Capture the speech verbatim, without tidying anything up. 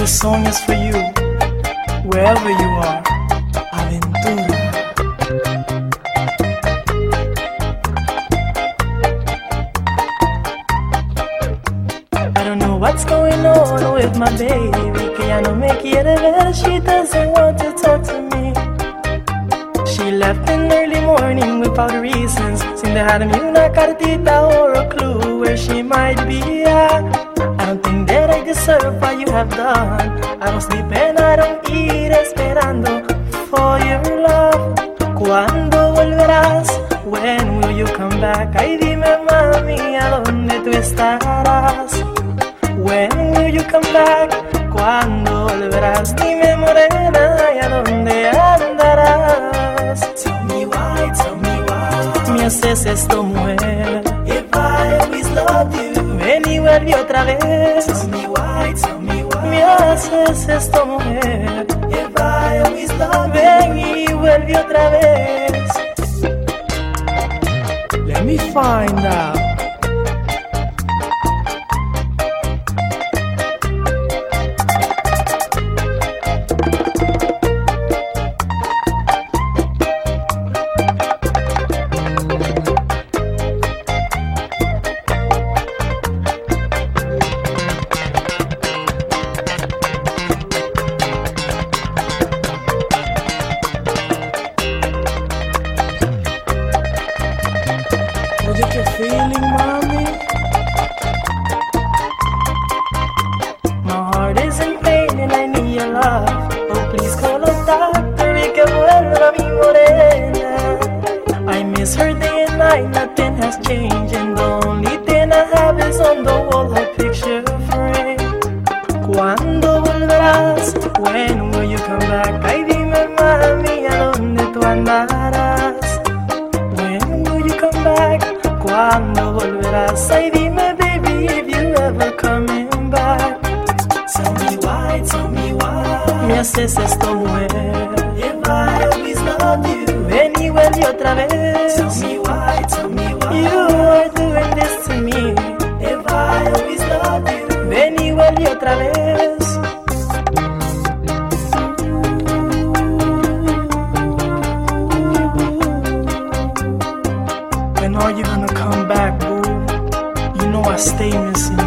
This song is for you, wherever you are. Aventura. I don't know what's going on with my baby, que ya no me quiere ver. She doesn't want to talk to me. She left in early morning without reasons. Sin dejarme una cartita or a clue where she might be at. I don't think that I deserve what you have done. I don't sleep and I don't eat esperando for your love. ¿Cuándo volverás? When will you come back? Ay, dime mami, ¿a dónde tú estarás? When will you come back? ¿Cuándo volverás? Dime morena, ¿y a dónde andarás? Tell me why, tell me why me haces esto, mujer. If I always loved you, ven y vuelve otra vez. Tell me why, tell me why me haces esto, mujer. If I always loved you, ven y vuelve otra vez. Let me find out. Oye, qué feeling, mami. My heart is in pain and I need your love. Oh, please call a doctor y que vuelva mi morena. I miss her day and night, nothing has changed. And the only thing I have is on the wall, her picture frame. ¿Cuándo volverás? When will you come back? Ay, dime, mami, ¿a dónde tú andarás? When will you come back? ¿Cuándo volverás? Ay, dime, baby, if you ever coming back. Tell me why, tell me why me haces esto, mujer. If I always loved you, ven y vuelve otra vez. Tell me why, tell me why you are doing this to me. If I always loved you, ven y vuelve otra vez. When are you gonna come back, boo? You know I stay missing